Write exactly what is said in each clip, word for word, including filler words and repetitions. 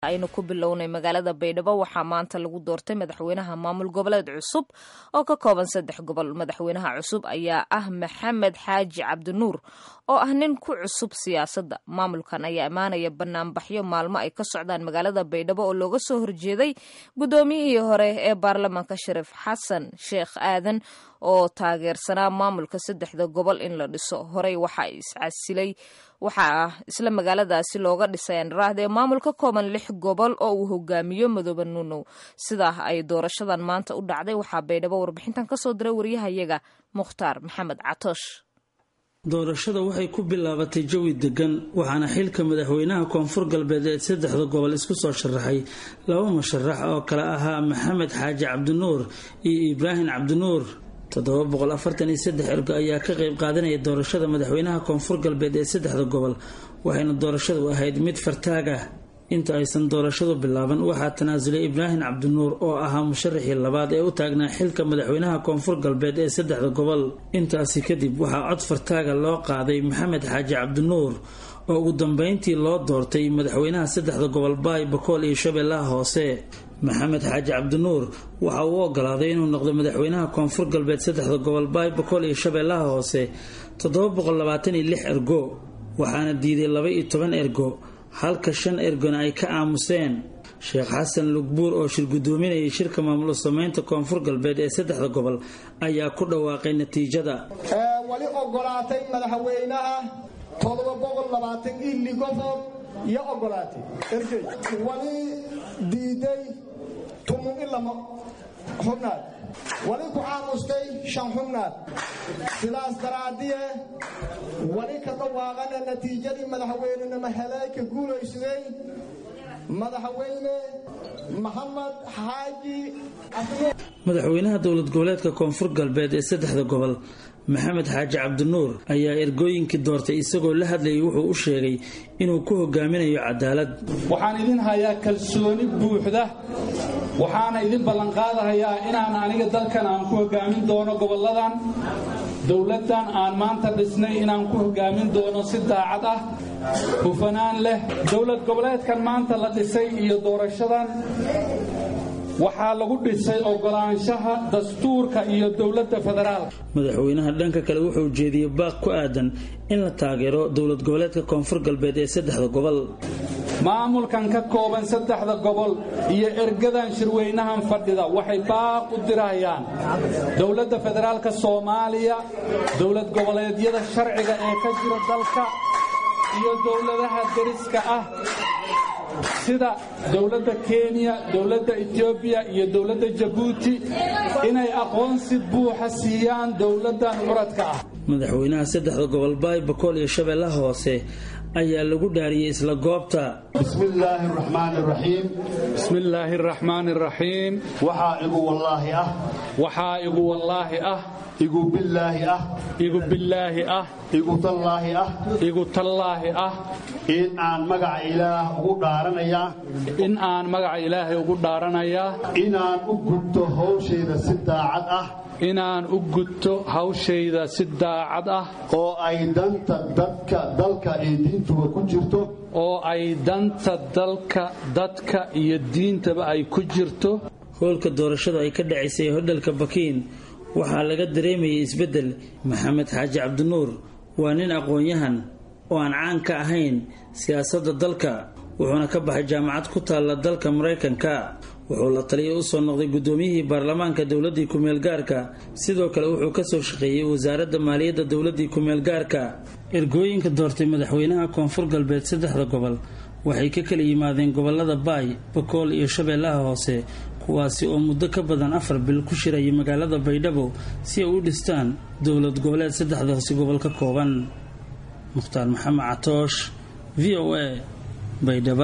aynu ku bilownay magaalada Baydhabo waxaa maanta lagu doortay madaxweynaha maamul goboleed cusub oo ka kooban saddex gobol. Madaxweynaha cusub ayaa ah Maxamed Xaaji Cabdinuur oo ah nin ku cusub siyaasadda. Maamulkan ayaa imaanaya banaanbaxyo maalmo ay ka socdaan magaalada Baydhabo oo looga soo horjeeday gudoomiyihii hore ee baarlamaanka Shariif Xasan Sheekh Aadan oo taageersanaa maamulka saddexda gobol in la dhiso. Horey waxa iscasilay waxaa isla magaaladaasi looga dhisay raadee maamulka kooban lix gobol oo uu hogaamiyo Madoobe Nuunow. Sidaa ay doorashadan maanta u dhacday waxaa Baydhabo warbixintan ka soo diray wariyahayaga Mukhtaar Maxamed Catoosh. doorashada waxay ku bilaabatay jawi degan waxaana xilka madaxweynaha koonfur galbeed ee saddexda gobol isku soo sharaxay laba musharax oo kala ahaa Maxamed Xaaji Cabdinuur iyo Ibraahim Cabdinuur. toddoba boqol afartan iyo saddex ergo ayaa ka qayb qaadanaya doorashada madaxweynaha koonfur galbeed ee saddexda gobol waxayna doorashadu ahayd mid fartaaga. inta aysan doorashadu bilaaban waxaa tanaasulay Ibraahim Cabdinuur oo ahaa musharaxii labaad ee u taagnaa xilka madaxweynaha koonfur galbeed ee saddexda gobol. intaasi kadib waxaa cod fartaaga loo qaaday Maxamed Xaaji Cabdinuur oo ugu dambeyntii loo doortay madaxweynaha saddexda gobol Baay Bakool iyo Shabeellaha Hoose. Maxamed Xaaji Cabdinuur waxa uu ogolaaday inuu noqdo madaxweynaha koonfur galbeed saddexda gobol Baay Bakool iyo Shabeellaha Hoose toddoba boqol labaatan iyo lix ergo waxaana diiday laba iyo toban ergo halka shan ergona ay ka aamuseen. Sheekh Xasan Lugbuur oo shir gudoominayay shirka maamul sameynta koonfur galbeed ee saddexda gobol ayaa ku dhawaaqay natiijada. ee wali ogolaatay madaxweynaha toddoba boqol labaatan iyo lix gobol iyo ogolaatay ergey wali diiday tumun ilama xubnaad wali ku aamustay shan xubnaad. sidaas daraadiye wali ka dhawaaqana natiijadii madaxweynenimo helay ka guulaysaday madaxweyne Maxamed Xaaji Cabdinuur. madaxweynaha dowlad goboleedka koonfur galbeed ee saddexda gobol Maxamed Xaaji Cabdinuur ayaa ergooyinkii doortay isagoo la hadlayay wuxuu u sheegay inuu ku hogaaminayo cadaalad. waxaan idin hayaa kalsooni buuxda waxaana idin ballan qaadayaa inaan aniga dalkan aan ku hogaamin doono goboladan dowladan aan maanta dhisnay inaan ku hogaamin doono si daacad ah hufanaan leh. dowlad goboleedkan maanta la dhisay iyo doorashadan waxaa lagu dhisay ogolaanshaha dastuurka iyo dowladda federaalka. madaxweynaha dhanka kale wuxuu jeediyey baaq ku aadan in la taageero dowlad goboleedka koonfur galbeed ee saddexda gobol. maamulkan ka kooban saddexda gobol iyo ergadan shirweynahan fadhida waxay baaq u dirayaan dowladda federaalka Soomaaliya, dowlad goboleedyada sharciga ee ka jira dalka iyo dowladaha deriska ah sida dowladda Kenya, dowladda Ethiopia iyo dowladda Djibouti inay aqoonsi buuxa siiyaan dowladan muradka ah. madaxweynaha saddexda gobol Baay Bakool iyo Shabeellaha Hoose ayaa lagu dhaariyay isla goobta. bismillaahir rahmaanir rahiim bismillaahir rahmaanir rahiim waxa igu wallaahi ah waxa igu wallaahi ah igu billaahi ah igu billaahi ah igu tallaahi ah igu tallaahi ah in aan magaca Ilaah ugu dhaaranaya in aan magaca Ilaahay ugu dhaaranaya inaan u gudto hawshayda si daacad ah inaan u gudto hawshayda si daacad ah oo ay danta dadka dalka iyo diintuba ku jirto oo ay danta dalka dadka iyo diintaba ay ku jirto. hoolka doorashada ay ka dhacaysay hodhalka Bakiin waxaa laga dareemayay isbedel. Maxamed Xaaji Cabdinuur waa nin aqoon-yahan oo aan caan ka ahayn siyaasadda dalka wuxuuna ka baxay jaamacad ku taala dalka Mareykanka. wuxuu la taliyay u soo noqday gudoomiyihii baarlamaanka dowladda ku meel gaarka sidoo kale wuxuu ka soo shaqeeyay wasaaradda maaliyadda dowladda ku meel gaarka. ergooyinka doortay madaxweynaha koonfur galbeed saddexda gobol waxay ka kala yimaadeen gobolada Baay Bakool iyo Shabeellaha Hoose kuwaasi oo muddo ka badan afar bil ku shirayay magaalada Baydhabo si ay u dhistaan dowlad goboleed saddexdaas gobol ka kooban. Mukhtaar Maxamed Catoosh V O A Baydhabo.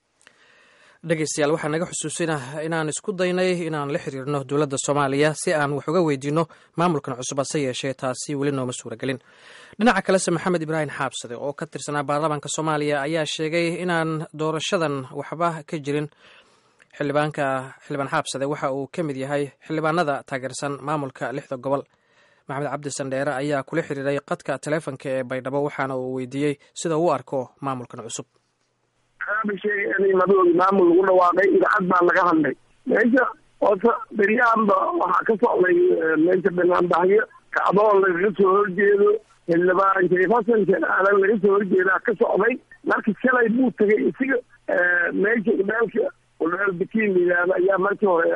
dhegeystayaal waxaan naga xusuusinaa inaan isku daynay inaan la xiriirno dowladda Soomaaliya si aan wax uga weydiino maamulkan cusub hase yeeshee taasi weli nooma suuragelin. dhinaca kalese Maxamed Ibraahim Xaabsade oo ka tirsanaa baarlamaanka Soomaaliya ayaa sheegay inaan doorashadan waxba ka jirin. xildhibaanka xildhibaan Xaabsade waxa uu ka mid yahay xildhibaanada taageersan maamulka lixda gobol. Maxamed Cabdi Sandheere ayaa kula xiriiray qadka taleefanka ee Baydhabo waxaana uu weydiiyey sida uu arko maamulkan cusub. anaaba sheegay inay madoogi maamul lagu dhawaaqay idaacad baa laga hadlay meesha hoose beryahanba waxaa ka socday meesha banaanbaxyo kacdoon lagaga soo horjeedo xildhibaan shariif xasan sheekh aadan laga soo horjeedaa ka socday marka shalay buu tagay isiga meesha udhaalka udhaal bikiin la yidhaahdo ayaa markii hore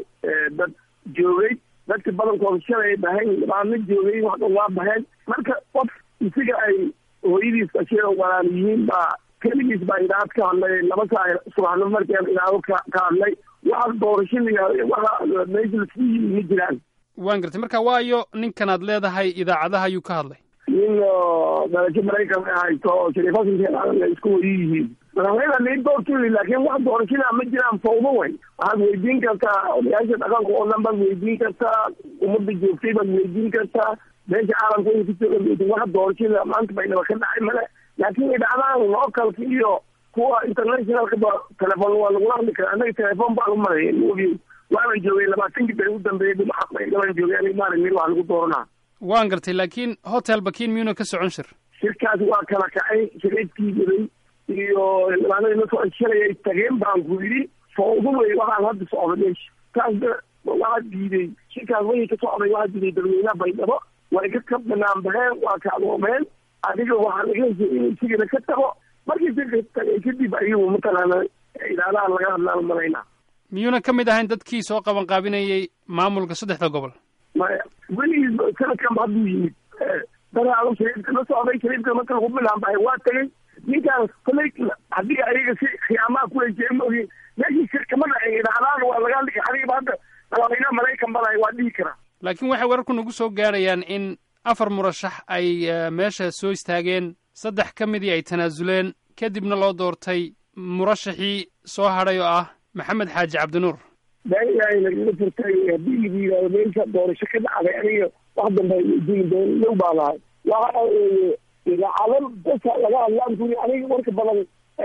dad joogay dadka badankooda shalay bahayn dhibaano joogay wax dhan waa baheen marka qof isiga ay hooyadiis ashee walaal yihiin baa keligiis baa idaacad ka hadlay laba saa subaxnimo markaan idaacado ka ka hadlay waxa doorasho la waxa meesha lasku yimi ma jiraan waan gartay marka waayo ninkan aad leedahay idaacadaha ayuu ka hadlay nin darajo maraykan haysto oo shariif xasan sheekh aadan ay isku wadi yihiin madaxweynaha lain doortooyi laakiin wax doorashada ma jiraan fawdo way waxaad weydiin kartaa odayaasha dhaqanka oo dhan baad weydiin kartaa ummadda joogtay baad weydiin kartaa meesha caalamka inay kusoo orgeysa wax doorashada maanta baynaba ka dhacay male laakiin idhacdahan localka iyo kuwa internationalka ba telefoon waa lagula hadli karaa annaga telefoon baan u maraya mogi waanan joogay labaatankii beri u dambeeyay dhumaxaq bay gaban joogay aniga maalin mil wax lagu dooranaa waan gartay laakiin hotel bakiin miyuuna ka socon shir shirkaas waa kala kacay shariifkii jiray iyo xildhibaanadii la socod shalay ay tageen baan ku yidhi fawdo wey waxaan hadda socda meesha kaasna waxaa diiday shirkaas wayay ka socday waxaa diiday dadweynaha baydhabo way ka ka banaan baxeen waa kacdoomeen adiga waxaa laga heshay inuu isigana ka tago markii shirka tagay kadib ayagu matalaana idaadaha laga hadlaan malayna miyuuna ka mid ahayn dadkii soo qaban qaabinayay maamulka saddexda gobol maya weligiis sanadkanba hadduu yimid daraalo shariifka la socday shariifka marka lagu bilaan baxay waa tagay ninkaas kolay haddii ayaga si khiyaamaha ku heshay maogi meeshii shirka ma dhacin idaacadahan waa laga hadli adigiba hadda madaxweynaha maraykan balahay waa dhihi karaa laakiin waxay wararku nagu soo gaarayaan in afar murashax ay meesha soo istaageen saddex ka midii ay tanaasuleen kadibna loo doortay murashaxii soo hadhay oo ah maxamed xaaji cabdinuur been ilaahay lagaga furtay haddii lagu yidhahdo meesha doorasho ka dhacday aniga wax dambe diin doon low baa lahay waxa idaacado basa laga hadlaan kuri aniga warka badan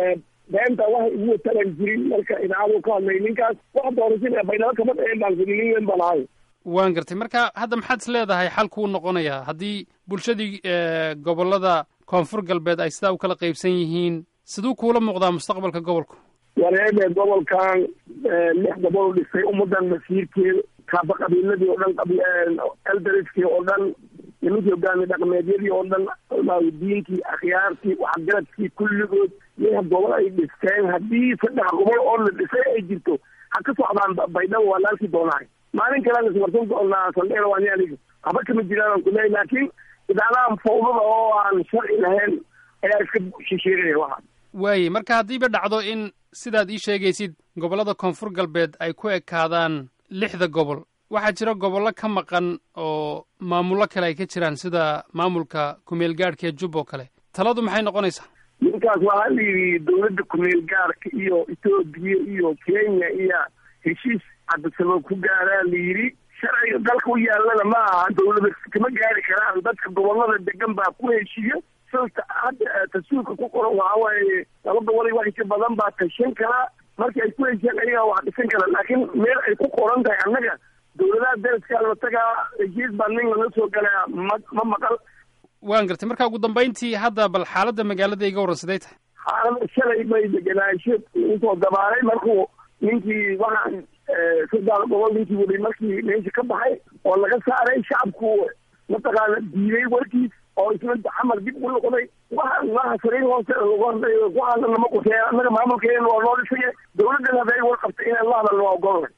beenta waxa igu watalan jirin marka idaacadu ka hadlay ninkaas wax doorashada baydhabo kama dhaceen baan kuri nin weyn baa lahay waan gartay marka hadda maxaad is leedahay xalkuu noqonayaa haddii bulshadii gobollada koonfur galbeed ay sidaa u kala qaybsan yihiin siduu kuula muuqdaa mustaqbalka gobolku wareebe gobolkan lix gobol dhisay ummadan masiirkeeda kaaba qabiiladii oo dhan eldariskii oo dhan nimankii hogaami dhaqmeedyadii oo dhan diinkii akhyaartii waxgaradkii kulligood lix gobol ay dhisteen haddii saddex gobol oo la dhisay ay jirto ha ka socdaan baydhabo waa laalkii doonahay maalin kalean ismarsan doonaa saldheer waani aniga haba kama jiraan aan kuleeyahy laakiin idaacadahan fawdada oo aan sharci lahayn ayaa iska shisheegaya waxa waaye marka haddiiba dhacdo in sidaad ii sheegaysid gobollada koonfur galbeed ay ku ekaadaan lixda gobol waxaa jira gobollo ka maqan oo maamullo kale ay ka jiraan sida maamulka kumeel gaadhka ee jub oo kale taladu maxay noqonaysaa ninkaas waxaa la yidhi dawladda kumeel gaadhka iyo etoobiya iyo kenya iyo heshiis cabdisabab ku gaaraa la yidhi sharciga dalka u yaallana ma aha dawlada kama gaari karaan dadka gobollada degan baa ku heshiiya silta hadda tasuulka ku qoran waxa waaye laba gobol iyo wax ka badan baa tashan karaa markii ay ku heshiyaan ayagaa wax dhisan kara laakiin meel ay ku qoran tahay annaga dawladaha daraska la tagaa heshiis baa nin lala soo galaa ma ma maqal waan gartay marka ugu dambayntii hadda bal xaaladda magaalada iga warran siday tahay xaalada shalay bay degenaansho usoo dabaalay markuu ninkii waxaan saddex gobol ninkii waday markii meesha ka baxay oo laga saaray shacabku mataqaana diiday warkiis oo isna xamar dib u noqday waxaan maaha sariir hoose lagu hadlay waxaana lama quseeya annaga maamulkeena waa loo dhisaya dawladdan hadday war qabtay inaan la hadalno waa ogolnay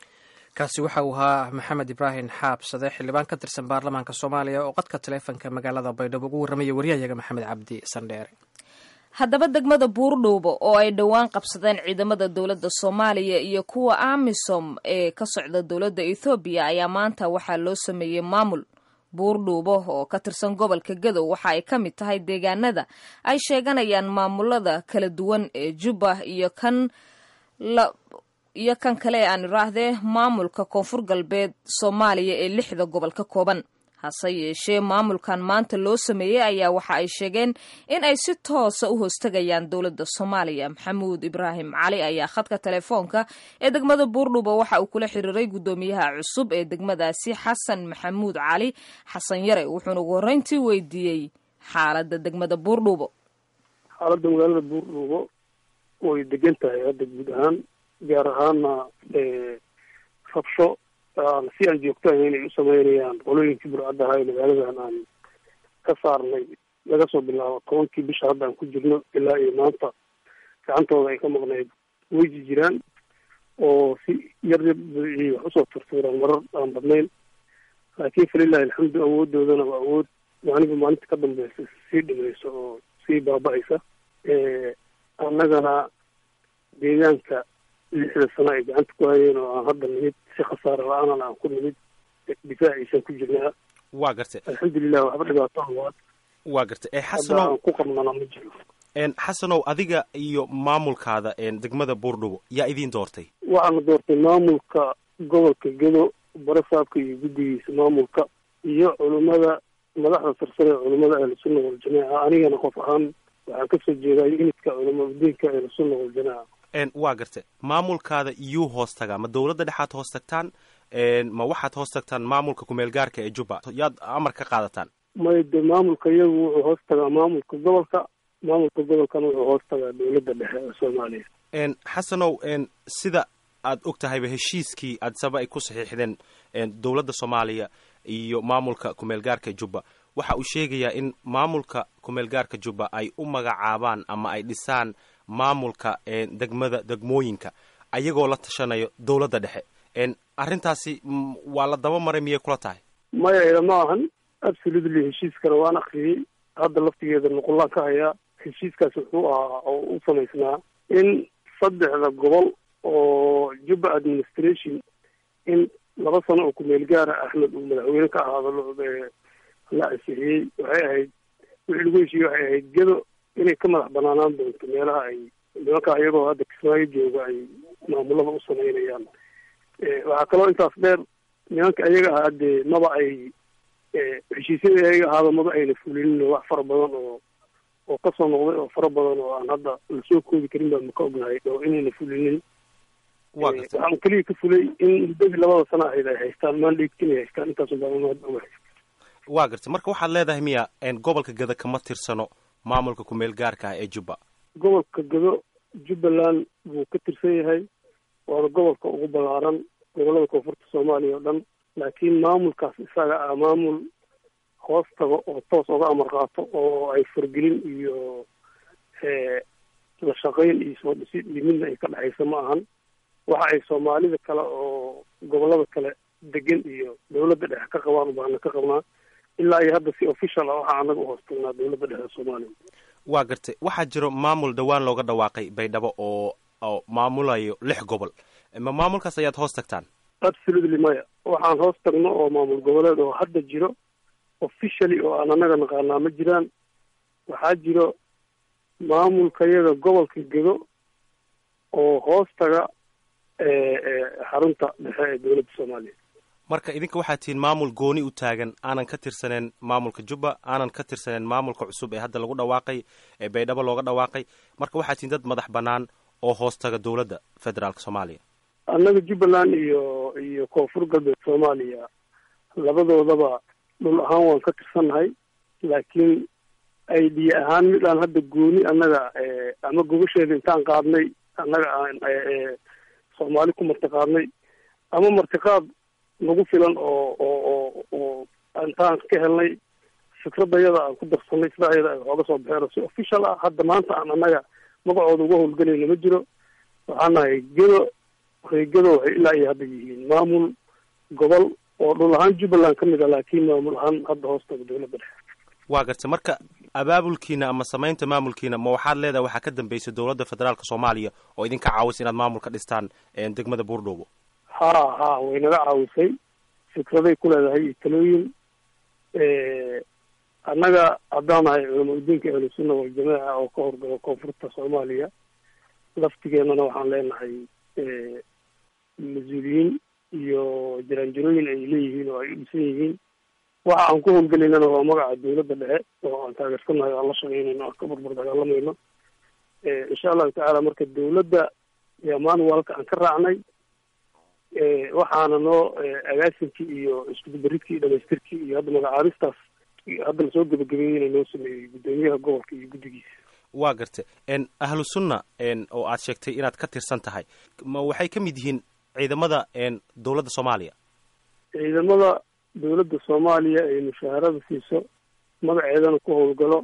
kaasi waxa uu ahaa maxamed ibraahim xaabsade xildhibaan ka tirsan baarlamaanka soomaaliya oo qadka taleefanka magaalada baydhabo ugu warramaya wariyahayaga maxamed cabdi sandheere haddaba degmada buurdhuubo oo ay dhowaan qabsadeen ciidamada dowladda soomaaliya iyo kuwa amisom ee ka socda dowladda ethoobiya ayaa maanta waxaa loo sameeyey maamul buurdhuubo oo ka tirsan gobolka gadow waxa ay ka mid tahay deegaanada ay sheeganayaan maamulada kala duwan ee jubba iyo kan la iyo kan kale aan iraahdee maamulka koonfur galbeed soomaaliya ee lixda gobol ka kooban hase yeeshee maamulkan maanta loo sameeyey ayaa waxa ay sheegeen in ay si toosa u hoostagayaan dowladda soomaaliya maxamuud ibraahim cali ayaa khadka telefoonka ee degmada buurdhuubo waxa uu kula xiriiray guddoomiyaha cusub ee degmadaasi xasan maxamuud cali xasan yare wuxuuna ugu horreyntii weydiiyey xaaladda degmada buurdhuubo xaaladda magaalada buurdhuubo way degan tahay hadda guud ahaan gaar ahaanna rabsho aan si aan joogto ahayn ay u sameynayaan qolooyinkii burcadda ahaa ee magaaladan aan ka saarnay laga soo bilaabo tobankii bisha hadda aan ku jirno ilaa iyo maanta gacantooda ay ka maqnayd weyji jiraan oo si yar yar ay wax usoo turtuuraan marar aan badnayn laakiin falilahi alxamdu awoodoodana waa awood maaniba maalinta ka dambeysa sii dhimayso oo sii baaba-aysa annagana deegaanka lixda sano ay gacanta ku hayeen oo aan hadda nimid si khasaare la-aanan aan ku nimid difaaciisan ku jirnaa. waa gartay alxamdulilah waxba dhibaato awaad waa gartay ee xasanow aan ku qabnana ma jiro. n xasanow adiga iyo maamulkaada degmada buurdhubo yaa idiin doortay? waxaana doortay maamulka gobolka gedo barasaabka iyo guddigiisa maamulka iyo culimada madaxda sarsare ee culimada ahlusunna waljamaaca. anigana qof ahaan waxaan kasoo jeedaa unidka culimadiinka ahlusunna waljamaaca. waa gartay maamulkaada iyuu hoos tagaa? ma dawladda dhexaad hoos tagtaan ma waxaad hoos tagtaan maamulka kumeel gaarka ee jubba yaad amar ka qaadataan? may de maamulka iyagu wuxuu hoos tagaa maamulka gobolka maamulka gobolkana wuxuu hoos tagaa dawladda dhexe ee soomaaliya. xasanow sida aad og tahayba heshiiskii adsaba ay ku saxiixdeen dawladda soomaaliya iyo maamulka kumeel gaarka jubba waxa uu sheegayaa in maamulka kumeel gaarka jubba ay u magacaabaan ama ay dhisaan maamulka degmada degmooyinka ayagoo la tashanayo dawladda dhexe. arrintaasi waa la daba maray miyay kula tahay? maya ma ahan absolutely heshiiskana waan akriyey hadda laftigeeda nuqullaan ka hayaa. heshiiskaas wuxuu ahaa oo u samaysnaa in saddexda gobol oo jubba administration in laba sano oo kumeel gaara axmed uu madaxweyne ka ahaado la ansixiyey. waxay ahayd wixii lagu heshiiyey waxay ahayd gedo inay ka madax banaanaan doonto meelaha ay nimanka iyagoo hadda kismaayo jooga ay maamulada u sameynayaan. waxaa kaloo intaas dheer nimanka ayaga ahaa dee maba ay heshiisyadii ayaga ahaaba maba ayna fulinin wax fara badan oo oo kasoo noqday oo fara badan oo aan hadda lasoo koobi karin baan maka ognahay oo inayna fulinin. waxaan keliya ka fulay in muddadii labada sana ahayd ay haystaan mandate inay haystaan intaas baa. waa gartay marka waxaad leedahay miya gobolka gado kama tirsano maamulka kumeel gaarka ah ee jubba? gobolka gado jubbaland buu ka tirsan yahay waana gobolka ugu balaaran gobolada koonfurta soomaaliya oo dhan laakiin maamulkaas isaga ah maamul hoos tago oo toos oga amar qaato oo ay fargelin iyo la shaqayn iyo soo dhisid iyo midna ay ka dhexaysa ma ahan. waxa ay soomaalida kale oo gobolada kale degan iyo dawladda dhexe ka qabaan baana ka qabnaa ilaa iyo hadda si official ah waxaa anaga uhoos tagnaa dawladda dhexe soomaaliya. waa gartay waxaa jiro maamul dhawaan looga dhawaaqay baydhabo oo oo maamulayo lix gobol ma maamulkaas ayaad hoos tagtaan? absolutely maya waxaan hoos tagno oo maamul goboleed oo hadda jiro officially oo aan anaga naqaanaa ma jiraan. waxaa jiro maamulka yaga gobolka gedo oo hoos taga xarunta dhexe ee dawladda soomaaliya. marka idinka waxaad tihiin maamul gooni u taagan aanan ka tirsaneen maamulka jubba aanan ka tirsaneen maamulka cusub ee hadda lagu dhawaaqay ee baydhabo looga dhawaaqay marka waxaad tihiin dad madax banaan oo hoos taga dawladda federaalka soomaaliya. annaga jubbaland iyo iyo koonfur galbeed soomaaliya labadoodaba dhul ahaan waan ka tirsannahay laakiin idea ahaan mid aan hadda gooni annaga ama gobasheeda intaan qaadnay annaga aan soomaali ku martiqaadnay ama martiqaad nagu filan oo oo oo oo intaan ka helnay fikradayada aan ku darsanay sida ayada ay xooga soo baxeen si official ah hadda maanta aan annaga magacooda uga howlgelayna ma jiro. waxaan nahay gedo reegado waxay ilaa iyo hadda yihiin maamul gobol oo dhul ahaan jubbaland ka mid ah laakiin maamul ahaan hadda hoos taga dawladda dhexe. waa gartay marka abaabulkiina ama samaynta maamulkiina ma waxaad leedahay waxaa ka dambeysay dawladda federaalka soomaaliya oo idinka caawisa inaad maamul ka dhistaan degmada buurdhubo? ha ha way naga caawisay fikraday ku leedahay iyo talooyin. annaga haddaan nahay culamadiinka ahlusunna waljamaaca oo ka horgalo koonfurta soomaaliya laftigeenana waxaan leenahay mas-uuliyiin iyo jaraanjarooyin ay leeyihiin oo ay u dhisan yihiin. waxa aan ku howlgelaynana waa magaca dawladda dhexe oo aan taageersannahay aan la shaqeynayno aan ka barbar dagaalamayno. insha allahu tacaala marka dawladda yaa manualka aan ka raacnay waxaana noo agaasinkii iyo iskudubaridkii iyo dhamaystirkii iyo hadda magacaabistaas hadda lasoo gebagabeeyey inay noo sameeyey guddoomiyaha gobolka iyo guddigiisa. waa garta ahlu sunna oo aad sheegtay inaad ka tirsan tahay ma waxay ka mid yihiin ciidamada dowladda soomaaliya? ciidamada dowladda soomaaliya ay mushaharada siiso magaceedana ku howlgalo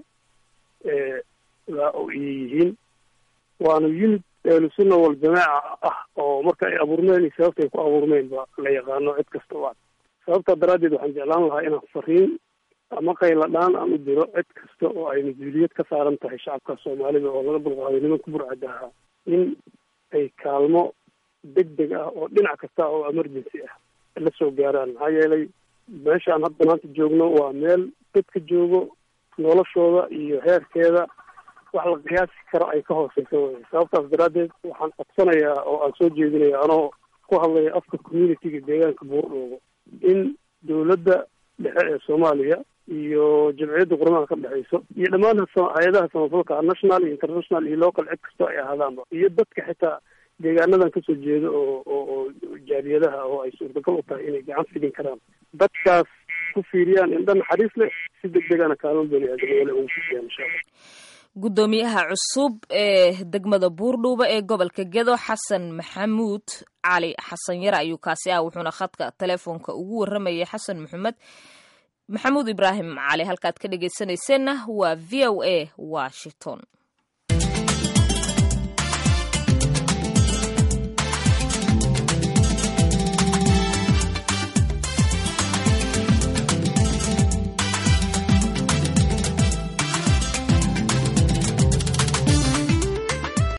yihiin waana yimid ahlu sunna wal jamaaca ah oo marka ay abuurmeen iyo sababta ay ku abuurmeen ba la yaqaano cid kasta waa sababtaa daraaddeed waxaan jeclaan lahaa inaan fariin ama qayla dhaan aan u diro cid kasta oo ay mas-uuliyad ka saaran tahay shacabka soomaalida oo laga dulqaaday nimanka burcadaha in ay kaalmo deg deg ah oo dhinac kasta oo emergency ah la soo gaaraan maxaa yeelay meeshaan hadda maanta joogno waa meel dadka joogo noloshooda iyo heerkeeda wax la qiyaasi karo ay ka hooseyso wey sababtaas daraaddeed waxaan codsanayaa oo aan soo jeedinaya anoo ku hadlaya afka communitiga deegaanka buurdhoobo in dowladda dhexe ee soomaaliya iyo jamciyadda qurmaha ka dhexeyso iyo dhammaan hay-adaha samafalka national iyo international iyo local cid kastoo ay ahaadaanba iyo dadka xitaa deegaanadan kasoo jeeda oo oo jaaliyadaha oo ay suurtagal u tahay inay gacan fidin karaan dadkaas ku fiiriyaan indha naxariis leh si deg degana kaalmo bani aadamnimole ugu fidiyaan insha allah. guddoomiyaha cusub ee degmada buurdhuuba ee gobolka gedo xasan maxamuud cali xasan yare ayuu kaasi ah wuxuuna khadka telefoonka ugu waramayay xasan maxamed maxamuud ibraahim cali halkaad ka dhegeysanayseena waa v o a Washington.